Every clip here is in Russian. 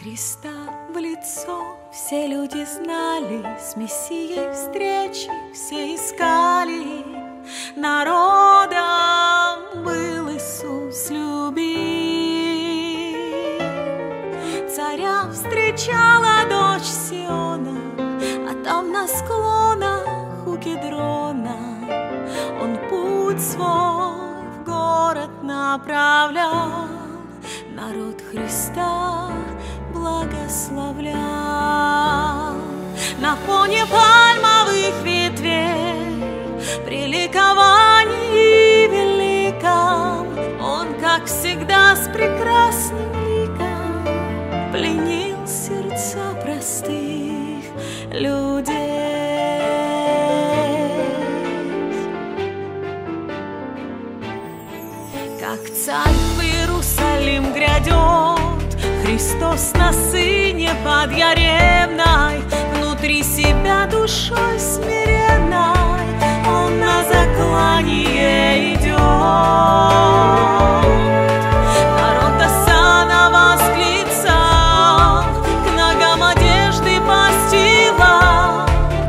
Христа в лицо все люди знали, с Мессией встречи все искали. Народом был Иисус любим. Царя встречала дочь Сиона, а там на склонах у Кедрона он путь свой в город направлял. Народ Христа благословлял. На фоне пальмовых ветвей при ликовании великом он, как всегда, с прекрасным ликом пленил сердца простых людей. Как царь в Иерусалим грядет, Христос на сыне подъяремной, внутри себя душой смиренной он на заклание идет. Народ осанна восклицал, к ногам одежды постилал,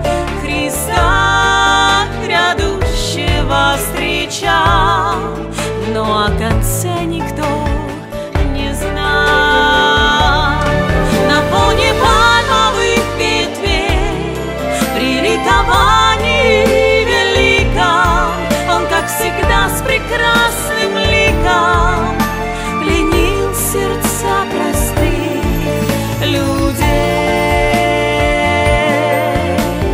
Христа грядущего встречал, но о конце никто не знал. На фоне пальмовых ветвей при ликовании великом он, как всегда, с прекрасным ликом пленил сердца простых людей.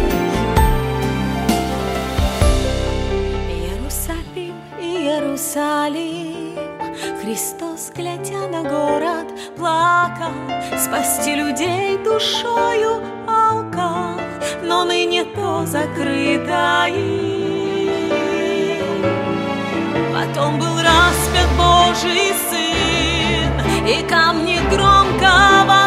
Иерусалим, Иерусалим, Христос, глядя на город, плакал, спасти людей душою алкал, но ныне то закрыто им. Потом был распят Божий Сын, и камни громко